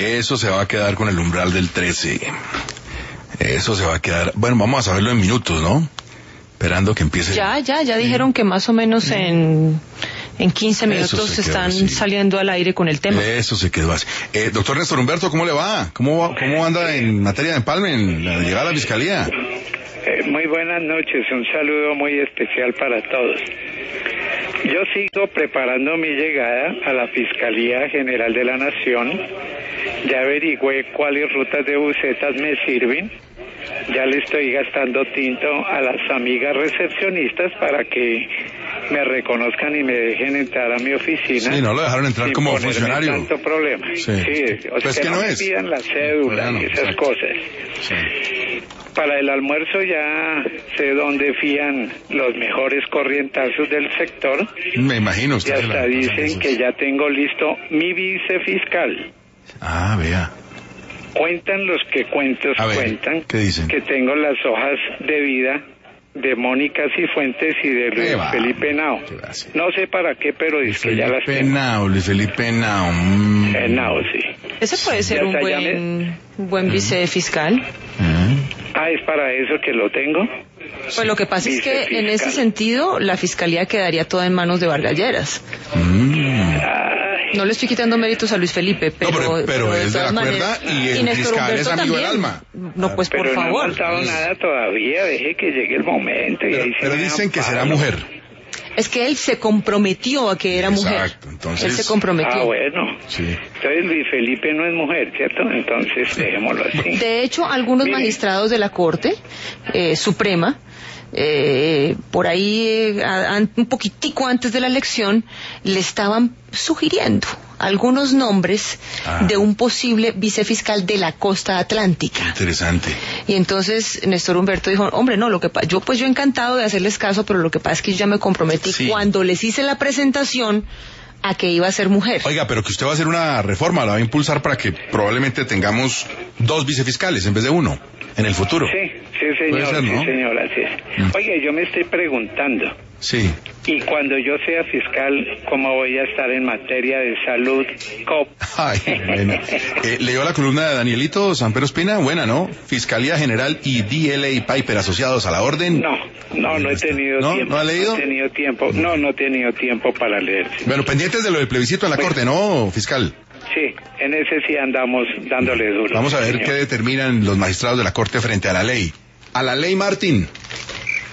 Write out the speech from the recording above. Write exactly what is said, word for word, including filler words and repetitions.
Eso se va a quedar con el umbral del trece. Eso se va a quedar... Bueno, vamos a saberlo en minutos, ¿no? Esperando que empiece... Ya, ya, ya dijeron que más o menos en... En quince minutos están así, saliendo al aire con el tema. Eso se quedó así. Eh, doctor Néstor Humberto, ¿cómo le va? ¿Cómo va, cómo anda en materia de empalme, en la llegada a la fiscalía? Eh, muy buenas noches, un saludo muy especial para todos. Yo sigo preparando mi llegada a la Fiscalía General de la Nación. Ya averigüé cuáles rutas de busetas me sirven. Ya le estoy gastando tinto a las amigas recepcionistas para que me reconozcan y me dejen entrar a mi oficina. Sí, no lo dejaron entrar como funcionario. Tanto problema. Sí, sí o pues sea, que no, no es. me pidan la cédula bueno, y esas exacto. cosas. Sí. Para el almuerzo ya sé dónde fían los mejores corrientazos del sector. Me imagino. Y hasta la, dicen que ya tengo listo mi vicefiscal. Ah, vea. Cuentan los que cuentos A ver, cuentan ¿qué dicen? que tengo las hojas de vida de Mónica Cifuentes y de Luis va? Felipe Nao. No sé para qué, pero Luis dice que ya las Felipe tengo. Nao, Luis Felipe Nao. Mm. Eh, Nao, sí. Ese puede ser Ya un está, buen, un buen vicefiscal. Mm. Ah, es para eso que lo tengo. Pues lo que pasa es que en ese sentido la fiscalía quedaría toda en manos de Vargas Lleras. Mm. No le estoy quitando méritos a Luis Felipe, pero... No, pero, pero pero es de la maneras, cuerda y el Néstor fiscal es Humberto amigo también. del alma. No, pues pero por no favor. he faltado nada todavía, deje que llegue el momento. Y Pero, ahí sí pero me dicen que amparo. será mujer. Es que él se comprometió a que era mujer. Exacto, entonces... Él se comprometió. Ah, bueno. Sí. Entonces Luis Felipe no es mujer, ¿cierto? Entonces dejémoslo así. De hecho, algunos Mire. magistrados de la Corte eh, Suprema, eh, por ahí eh, a, a, un poquitico antes de la elección, le estaban sugiriendo algunos nombres ah. de un posible vicefiscal de la costa atlántica. Interesante. Y entonces Néstor Humberto dijo, hombre, no, lo que pa- yo pues yo encantado de hacerles caso, pero lo que pasa es que yo ya me comprometí Sí. cuando les hice la presentación a que iba a ser mujer. Oiga, pero que usted va a hacer una reforma, la va a impulsar para que probablemente tengamos dos vicefiscales en vez de uno en el futuro. Sí, sí señor, ser, ¿no? sí señor, así es. Mm. Oye, yo me estoy preguntando, Sí. y cuando yo sea fiscal, ¿cómo voy a estar en materia de salud, C O P? Ay, bueno. Eh, ¿Leyó la columna de Danielito Sampero Espina? Buena, ¿no? Fiscalía General y D L A Piper asociados a la orden. No, no, no he tenido ¿No? tiempo. ¿No ha leído? No he tenido tiempo, no, no he tenido tiempo para leer. Bueno, pendientes de lo del plebiscito en la Corte, ¿no, fiscal? Sí, en ese sí andamos dándole duro. Vamos a ver señor. qué determinan los magistrados de la Corte frente a la ley. A la ley, Martín.